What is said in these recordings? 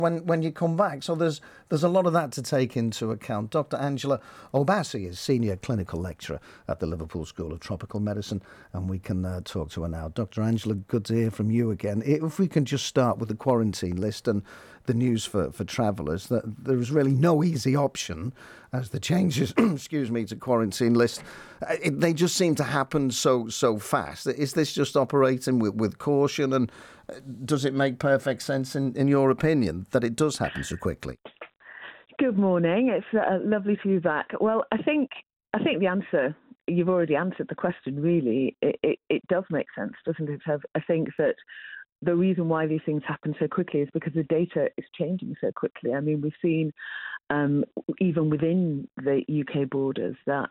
when you come back. So there's a lot of that to take into account. Dr. Angela Obasi is Senior Clinical Lecturer at the Liverpool School of Tropical Medicine, and we can talk to her now. Dr. Angela, good to hear from you again. If we can just start with the quarantine list and the news for travellers, that there is really no easy option as the changes, to quarantine list, they just seem to happen so fast. Is this just operating with caution, and does it make perfect sense in your opinion that it does happen so quickly? Good morning. It's lovely to be back. Well, I think the answer, you've already answered the question, really. It does make sense, doesn't it? I think that the reason why these things happen so quickly is because the data is changing so quickly. I mean, we've seen even within the UK borders that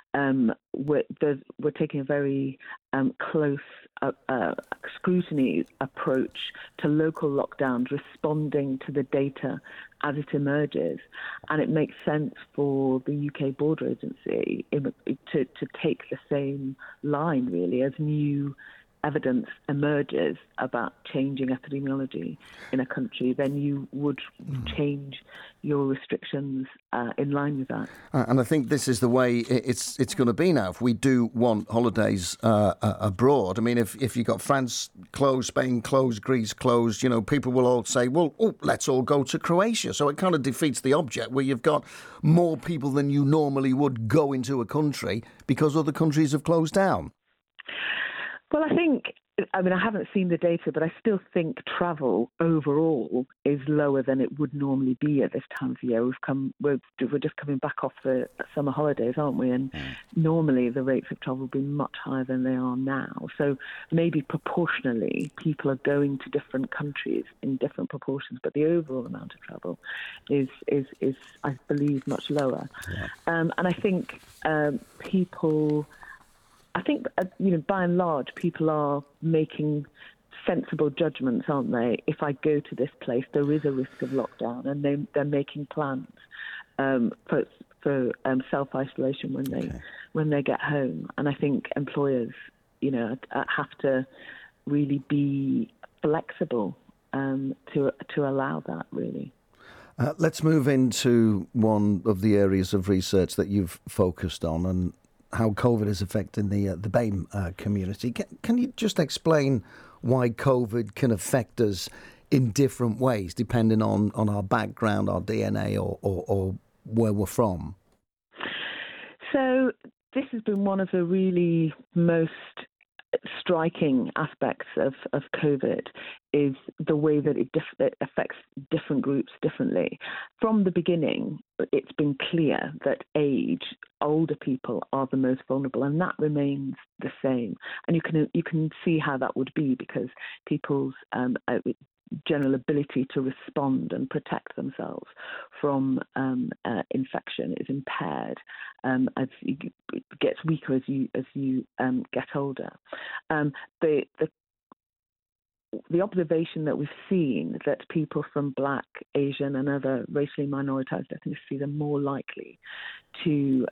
we're taking a very close scrutiny approach to local lockdowns, responding to the data as it emerges. And it makes sense for the UK Border Agency to take the same line, really, as new evidence emerges about changing epidemiology in a country, then you would change your restrictions in line with that. And I think this is the way it's going to be now. If we do want holidays abroad, I mean, if you've got France closed, Spain closed, Greece closed, people will all say, well, let's all go to Croatia. So it kind of defeats the object where you've got more people than you normally would go into a country because other countries have closed down. Well, I haven't seen the data, but I still think travel overall is lower than it would normally be at this time of year. We're just coming back off the summer holidays, aren't we? And normally the rates of travel would be much higher than they are now. So maybe proportionally, people are going to different countries in different proportions, but the overall amount of travel is I believe, much lower. Yeah. And I think by and large, people are making sensible judgments, aren't they? If I go to this place, there is a risk of lockdown, and they're making plans for self-isolation when they get home. And I think employers, have to really be flexible to allow that, really. Let's move into one of the areas of research that you've focused on, and how COVID is affecting the BAME community. Can you just explain why COVID can affect us in different ways, depending on our background, our DNA, or where we're from? So this has been one of the really most striking aspects of COVID is the way that it affects different groups differently. From the beginning, it's been clear that older people are the most vulnerable, and that remains the same. And you can see how that would be, because people's general ability to respond and protect themselves from infection is impaired as it gets weaker as you get older. The observation that we've seen that people from Black, Asian, and other racially minoritized ethnicities are more likely to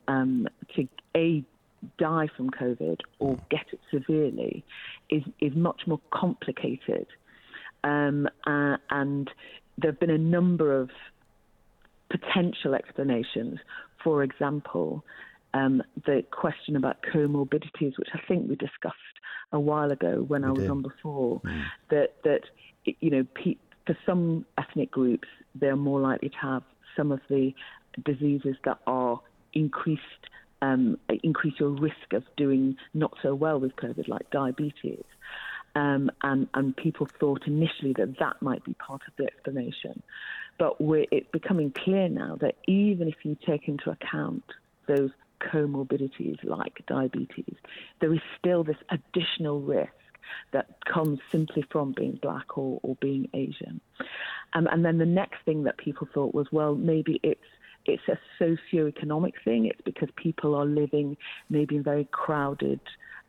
die from COVID or get it severely is much more complicated. And there have been a number of potential explanations. For example, the question about comorbidities, which I think we discussed a while ago when I was on before, that for some ethnic groups, they're more likely to have some of the diseases that are increase your risk of doing not so well with COVID, like diabetes. And people thought initially that might be part of the explanation. But it's becoming clear now that even if you take into account those comorbidities like diabetes, there is still this additional risk that comes simply from being Black or being Asian. And then the next thing that people thought was, well, maybe it's a socioeconomic thing. It's because people are living maybe in very crowded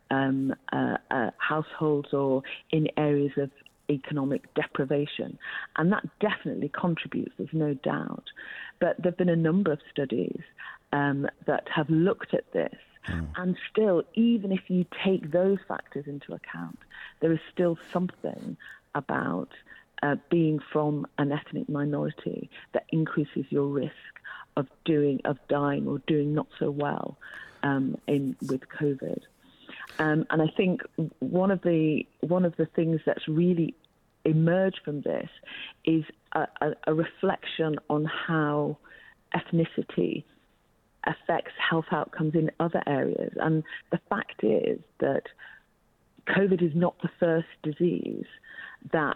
households or in areas of economic deprivation. And that definitely contributes, there's no doubt. But there have been a number of studies that have looked at this. And still, even if you take those factors into account, there is still something about being from an ethnic minority that increases your risk of dying or doing not so well with COVID. And I think one of the things that's really emerged from this is a reflection on how ethnicity affects health outcomes in other areas. And the fact is that COVID is not the first disease that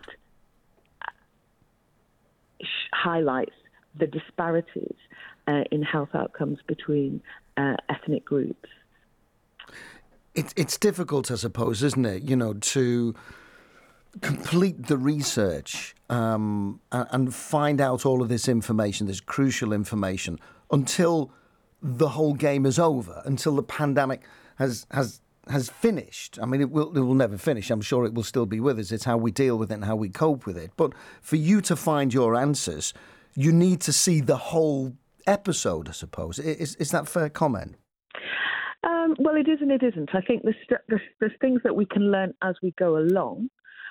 highlights the disparities in health outcomes between ethnic groups. It's difficult, I suppose, isn't it, to complete the research and find out all of this information, this crucial information, until the whole game is over, until the pandemic has finished. I mean, it will never finish. I'm sure it will still be with us. It's how we deal with it and how we cope with it. But for you to find your answers, you need to see the whole episode, I suppose. Is that a fair comment? Well, it is and it isn't. I think there's things that we can learn as we go along.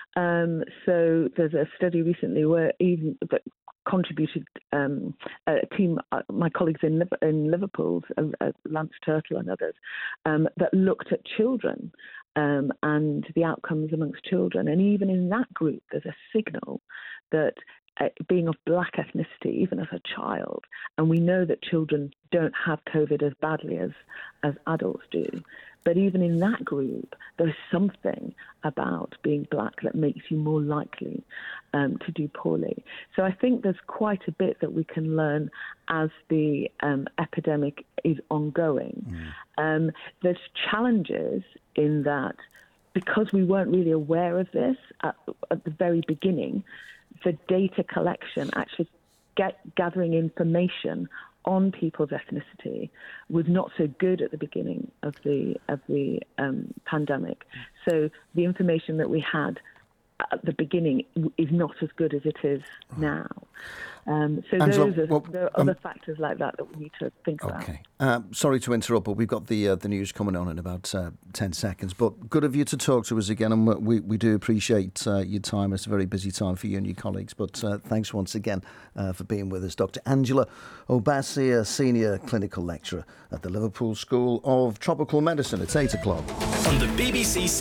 So there's a study recently that contributed a team, my colleagues in Liverpool, Lance Turtle and others, that looked at children and the outcomes amongst children. And even in that group, there's a signal that being of black ethnicity, even as a child, and we know that children don't have COVID as badly as adults do, but even in that group, there is something about being black that makes you more likely to do poorly. So I think there's quite a bit that we can learn as the epidemic is ongoing. There's challenges in that because we weren't really aware of this at the very beginning, the data collection, actually gathering information on people's ethnicity, was not so good at the beginning of the pandemic. So the information that we had at the beginning is not as good as it is now. So there are other factors like that we need to think about. Okay. Sorry to interrupt, but we've got the news coming on in about 10 seconds. But good of you to talk to us again, and we do appreciate your time. It's a very busy time for you and your colleagues, but thanks once again for being with us. Dr. Angela Obasi, a Senior Clinical Lecturer at the Liverpool School of Tropical Medicine. It's 8 o'clock. On the BBC